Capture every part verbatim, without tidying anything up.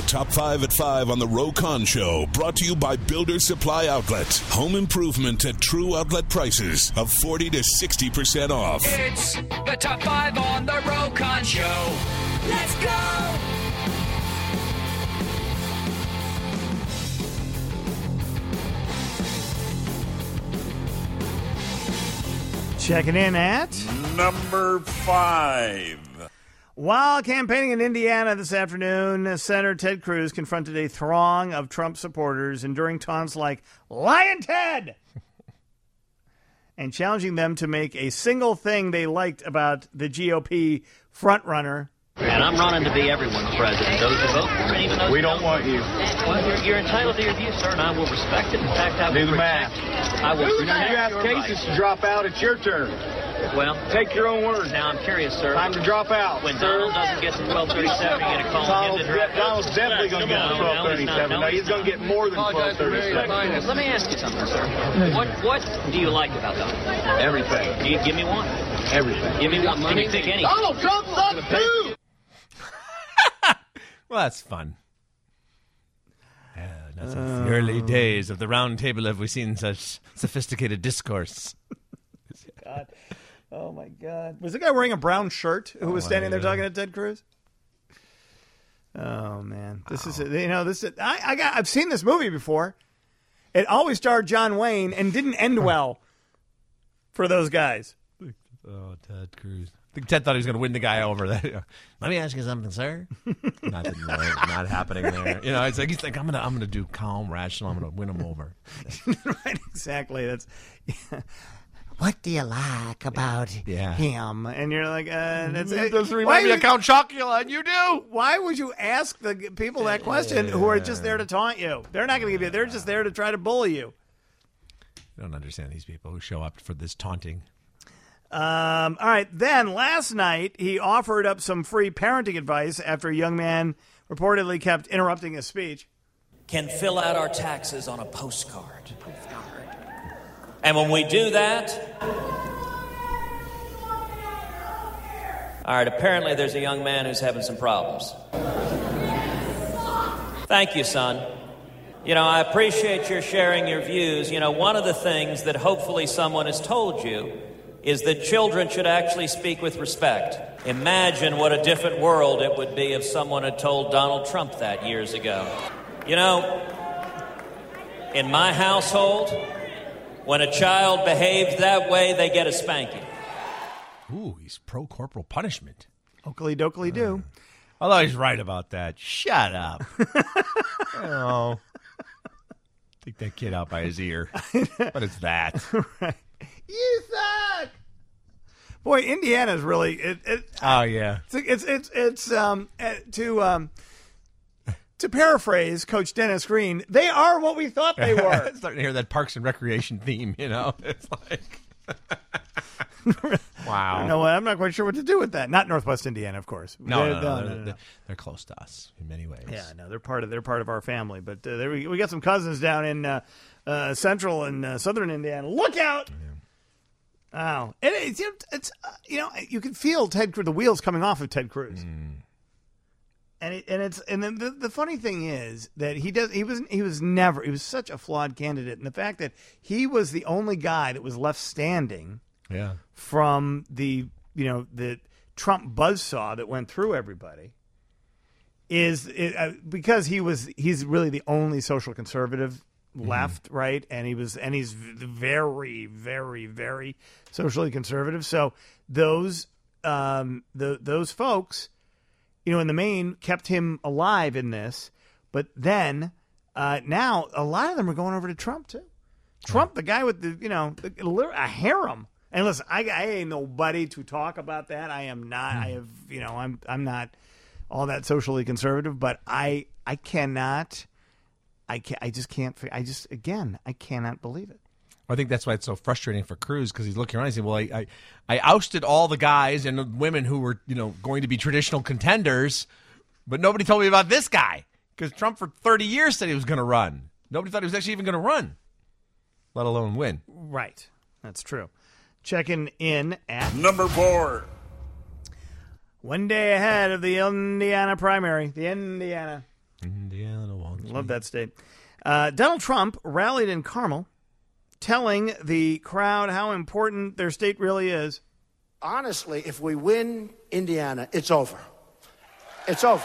The Top five at five on the Ro Khan Show, brought to you by Builder Supply Outlet. Home improvement at true outlet prices of forty to sixty percent off. It's the Top five on the Ro Khan Show. Let's go! Checking in at number five. While campaigning in Indiana this afternoon, Senator Ted Cruz confronted a throng of Trump supporters, enduring taunts like, "Lion Ted!" and challenging them to make a single thing they liked about the G O P frontrunner. And I'm running to be everyone's president. Those who vote for me, even those we don't want you. Well, you're, you're entitled to your view, sir, and I will respect it. In fact, I will Do the protect. math. I will You protect ask your cases rights. to drop out. It's your turn. Well, take your own word. Now I'm curious, sir. Time to drop out. When sir. Donald doesn't get to twelve thirty-seven, you're going to call Donald's, him to direct. Donald's definitely going to get to twelve thirty-seven. No, he's going to get more than twelve thirty-seven. Let me ask you something, sir. What what do you like about Donald? Everything. Do you give me one? Everything. Give me one. Can you pick anything? Donald Trump sucks too. Well, that's fun. Yeah, now since the early days of the round table have we seen such sophisticated discourse. God. Oh, my God. Was the guy wearing a brown shirt who oh was standing there God. talking to Ted Cruz? Oh, man. This oh. is, you know, this is, I, I got, I've seen this movie before. It always starred John Wayne and didn't end well for those guys. Oh, Ted Cruz. I think Ted thought he was going to win the guy over. That. Let me ask you something, sir. not, not happening there. You know, it's like he's like, I'm gonna, I'm gonna do calm, rational. I'm gonna win him over. Right, exactly. That's. Yeah. What do you like about yeah. him? And you're like, uh, that's, it doesn't remind me of Count Chocula, and you do. Why would you ask the people that question yeah. who are just there to taunt you? They're not going to give you. They're just there to try to bully you. I don't understand these people who show up for this taunting. Um, all right. Then last night, he offered up some free parenting advice after a young man reportedly kept interrupting his speech. Can fill out our taxes on a postcard. And when we do that... All right, apparently there's a young man who's having some problems. Thank you, son. You know, I appreciate your sharing your views. You know, one of the things that hopefully someone has told you is that children should actually speak with respect. Imagine what a different world it would be if someone had told Donald Trump that years ago. You know, in my household, when a child behaves that way, they get a spanking. Ooh, he's pro-corporal punishment. Oakley dokley do. Uh, although he's right about that. Shut up. Oh, take that kid out by his ear. What is that? Right. You suck. Boy, Indiana's really it. it oh yeah. It's it's it's, it's um to um to paraphrase Coach Dennis Green. They are what we thought they were. Starting to hear that Parks and Recreation theme. You know, it's like. Wow. No, I'm not quite sure what to do with that. Not Northwest Indiana, of course. No, they're, no, no, no, they're, no, no, no. They're close to us in many ways. Yeah, no, they're part of they're part of our family. But uh, there we, we got some cousins down in uh, uh, central and uh, southern Indiana. Look out! Yeah. Oh, and it's it's uh, you know you can feel Ted Cruz, the wheels coming off of Ted Cruz. Mm. And it, and it's and then the, the funny thing is that he does he was he was never he was such a flawed candidate, and the fact that he was the only guy that was left standing. Yeah. From the, you know, the Trump buzzsaw that went through everybody is it, uh, because he was he's really the only social conservative left, mm-hmm. right? And he was and he's very, very, very socially conservative. So those um, the those folks, you know, in the main kept him alive in this. But then uh, now a lot of them are going over to Trump, too. Trump, the guy with the, you know, a harem. And listen, I, I ain't nobody to talk about that. I am not. I have, you know, I'm I'm not all that socially conservative. But I I cannot. I can I just can't. I just again I cannot believe it. I think that's why it's so frustrating for Cruz because he's looking around and saying, "Well, I, I I ousted all the guys and women who were you know going to be traditional contenders, but nobody told me about this guy because Trump for thirty years said he was going to run. Nobody thought he was actually even going to run, let alone win." Right. That's true. Checking in at number four. One day ahead of the Indiana primary. The Indiana. Indiana wants Love me. that state. Uh, Donald Trump rallied in Carmel, telling the crowd how important their state really is. Honestly, if we win Indiana, it's over. It's over.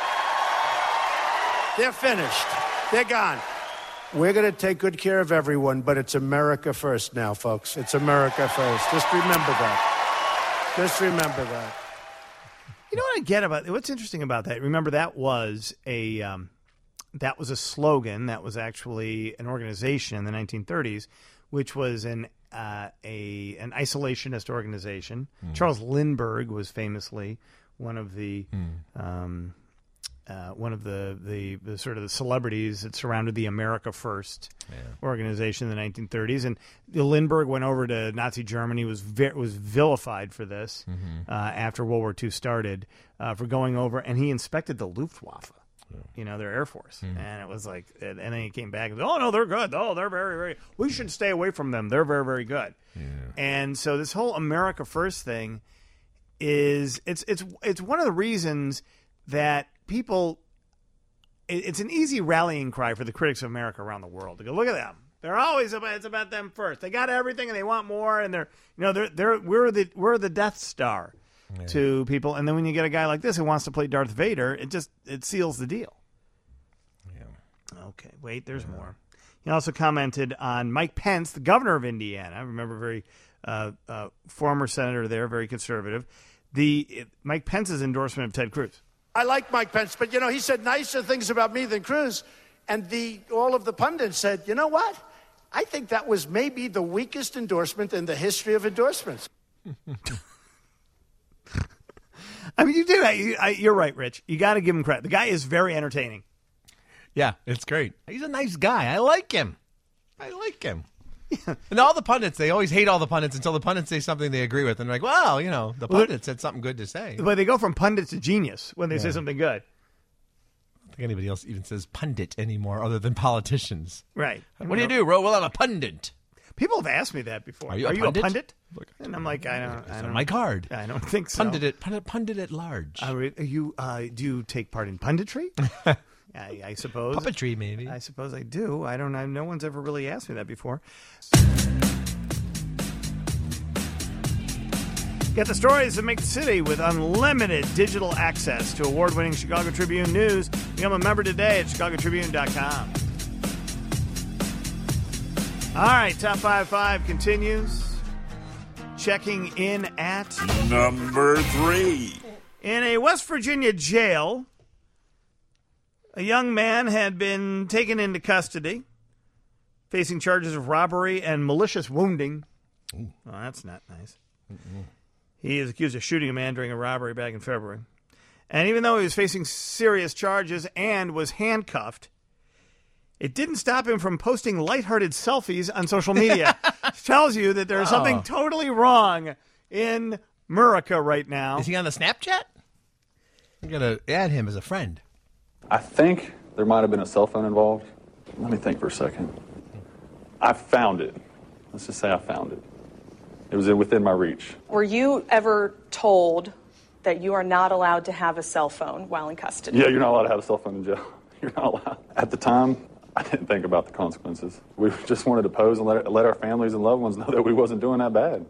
They're finished. They're gone. We're going to take good care of everyone, but it's America first now, folks. It's America first. Just remember that. Just remember that. You know what I get about what's interesting about that? Remember, that was a um, that was a slogan. That was actually an organization in the nineteen thirties, which was an uh, a an isolationist organization. Mm. Charles Lindbergh was famously one of the mm. um, uh, one of the, the the sort of the celebrities that surrounded the America First yeah. organization in the nineteen thirties. And Lindbergh went over to Nazi Germany, was vi- was vilified for this mm-hmm. uh, after World War Two started uh, for going over, and he inspected the Luftwaffe. You know, their Air Force. Mm. And it was like, and then he came back and said, oh, no, they're good. Oh, they're very, very, we should stay away from them. They're very, very good. Yeah. And so this whole America First thing is, it's, it's, it's one of the reasons that people, it, it's an easy rallying cry for the critics of America around the world to go, look at them. They're always about, it's about them first. They got everything and they want more. And they're, you know, they're, they're, we're the, we're the Death Star. Yeah. To people, and then when you get a guy like this who wants to play Darth Vader, it just it seals the deal. Yeah. Okay. Wait, there's yeah. more. He also commented on Mike Pence, the governor of Indiana. I remember, very uh, uh, former senator there, very conservative. The it, Mike Pence's endorsement of Ted Cruz. I like Mike Pence, but you know he said nicer things about me than Cruz, and the all of the pundits said, you know what? I think that was maybe the weakest endorsement in the history of endorsements. I mean, you do. I, I, you're right, Rich. You got to give him credit. The guy is very entertaining. Yeah, it's great. He's a nice guy. I like him. I like him. Yeah. And all the pundits, they always hate all the pundits until the pundits say something they agree with. And they're like, well, you know, the pundits well, said something good to say. But they go from pundit to genius when they yeah. say something good. I don't think anybody else even says pundit anymore other than politicians. Right. What do you do, Ro? Well, I'm a pundit. People have asked me that before. Are you, Are a, you pundit? a pundit? And I'm like, I don't. I don't my card. I don't think so. Pundit at pundit, pundit at large. Uh, are you? Uh, do you take part in punditry? I, I suppose puppetry, maybe. I suppose I do. I don't know. No one's ever really asked me that before. Get the stories that make the city with unlimited digital access to award-winning Chicago Tribune news. Become a member today at chicago tribune dot com. All right, Top five five continues. Checking in at number three. In a West Virginia jail, a young man had been taken into custody, facing charges of robbery and malicious wounding. Ooh. Oh, that's not nice. Mm-mm. He is accused of shooting a man during a robbery back in February. And even though he was facing serious charges and was handcuffed, it didn't stop him from posting lighthearted selfies on social media. It tells you that there's oh. something totally wrong in America right now. Is he on the Snapchat? I'm going to add him as a friend. I think there might have been a cell phone involved. Let me think for a second. I found it. Let's just say I found it. It was within my reach. Were you ever told that you are not allowed to have a cell phone while in custody? Yeah, you're not allowed to have a cell phone in jail. You're not allowed. At the time, I didn't think about the consequences. We just wanted to pose and let, let our families and loved ones know that we wasn't doing that bad.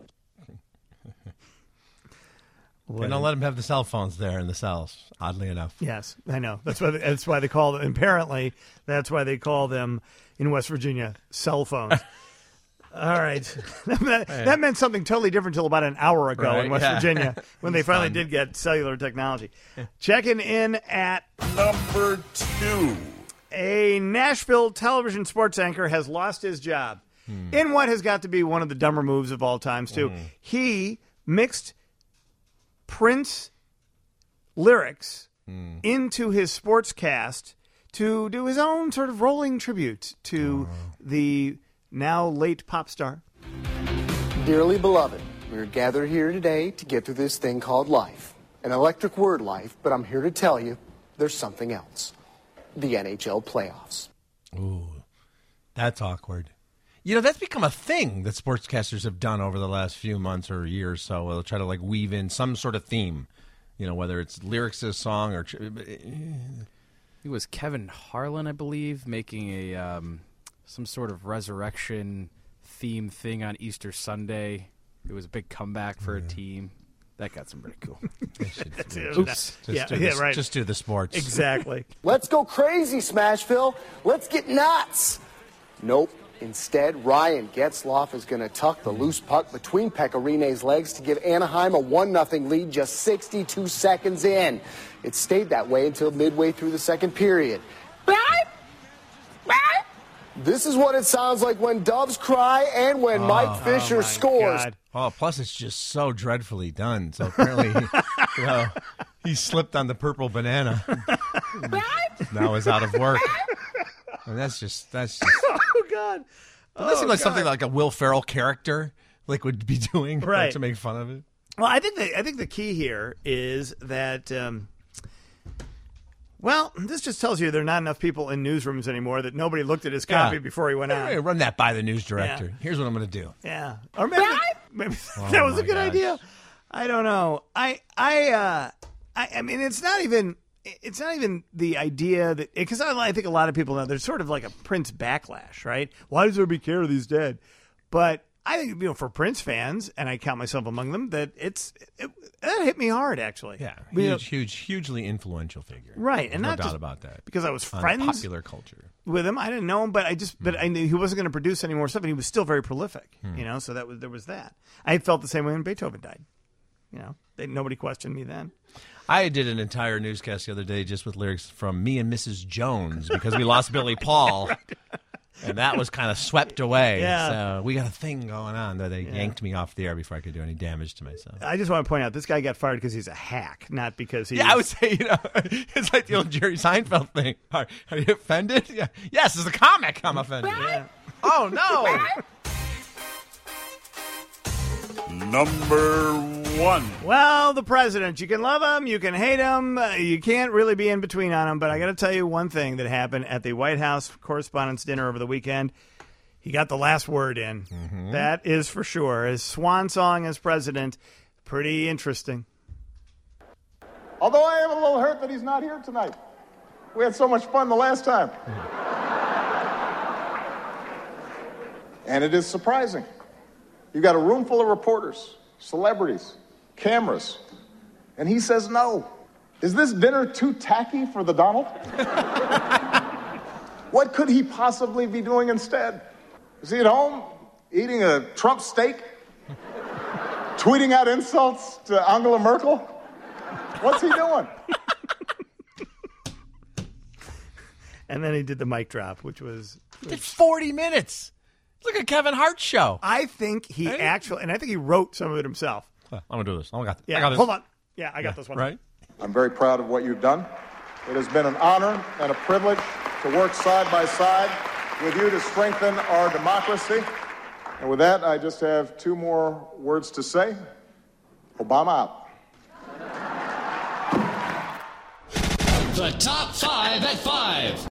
They don't let them have the cell phones there in the cells, oddly enough. Yes, I know. That's why they, that's why they call them, apparently, that's why they call them in West Virginia cell phones. All right. that, that meant something totally different until about an hour ago right, in West yeah. Virginia when they finally fun. did get cellular technology. Checking in at number two. A Nashville television sports anchor has lost his job hmm. in what has got to be one of the dumber moves of all times, too. Mm. He mixed Prince lyrics mm. into his sportscast to do his own sort of rolling tribute to oh. the now late pop star. Dearly beloved, we are gathered here today to get through this thing called life. An electric word, life, but I'm here to tell you there's something else. The N H L playoffs. Ooh, that's awkward. You know, that's become a thing that sportscasters have done over the last few months or year or so. They'll try to, like, weave in some sort of theme, you know, whether it's lyrics to a song or... it was Kevin Harlan, I believe, making a um, some sort of resurrection theme thing on Easter Sunday. It was a big comeback for a team. That got some pretty cool. That's it. Oops. Just, Yeah, do yeah, the, right. just do the sports. Exactly. Let's go crazy, Smashville. Let's get nuts. Nope. Instead, Ryan Getzlaf is going to tuck the loose puck between Pekarine's legs to give Anaheim a one nothing lead just sixty-two seconds in. It stayed that way until midway through the second period. This is what it sounds like when doves cry and when Oh, Mike Fisher oh my scores. God. Oh, plus it's just so dreadfully done. So apparently, you know, he slipped on the purple banana. Now is out of work. And that's just that's just. Oh God. Doesn't that Oh, seem like God. something like a Will Ferrell character like would be doing, like, Right. to make fun of it? Well, I think the I think the key here is that. Um, Well, this just tells you there are not enough people in newsrooms anymore, that nobody looked at his copy Yeah. before he went out. Hey, run that by the news director. Yeah. Here's what I'm going to do. Yeah. Or maybe, maybe Oh, that was a my good gosh. idea. I don't know. I I uh I, I mean it's not even it's not even the idea that because I, I think a lot of people know there's sort of like a Prince backlash, right? Why does everybody care that he's dead? But I think, you know, for Prince fans, and I count myself among them, that it's it, that hit me hard actually. Yeah, You know, huge, huge, hugely influential figure. Right, There's and no not doubt just about that. because I was On friends popular culture. with him. I didn't know him, but I just but I knew he wasn't going to produce any more stuff, and he was still very prolific. Hmm. You know, so that was there was that. I felt the same way when Beethoven died. You know, they, nobody questioned me then. I did an entire newscast the other day just with lyrics from Me and Missus Jones because we lost Billy Paul. And that was kind of swept away. Yeah. So we got a thing going on that they yanked me off the air before I could do any damage to myself. I just want to point out this guy got fired because he's a hack, not because he. Yeah, I would say, you know, it's like the old Jerry Seinfeld thing. Are, are you offended? Yeah. Yes, as a comic, I'm offended. Yeah. Oh, no. Number one. Well, the president. You can love him, you can hate him, uh, you can't really be in between on him. But I got to tell you one thing that happened at the White House Correspondents' Dinner over the weekend. He got the last word in. Mm-hmm. That is for sure. His swan song as president, pretty interesting. Although I am a little hurt that he's not here tonight. We had so much fun the last time. And it is surprising. You've got a room full of reporters, celebrities, cameras, and he says no. Is this dinner too tacky for the Donald? What could he possibly be doing instead? Is he at home eating a Trump steak? Tweeting out insults to Angela Merkel? What's he doing? And then he did the mic drop, which was... He did forty minutes. Look at Kevin Hart's show. I think he Hey. actually... And I think he wrote some of it himself. I'm going to do this. I got, Yeah, I got this. hold on. Yeah, I got Yeah, this one. Right? I'm very proud of what you've done. It has been an honor and a privilege to work side by side with you to strengthen our democracy. And with that, I just have two more words to say. Obama out. The top five at five.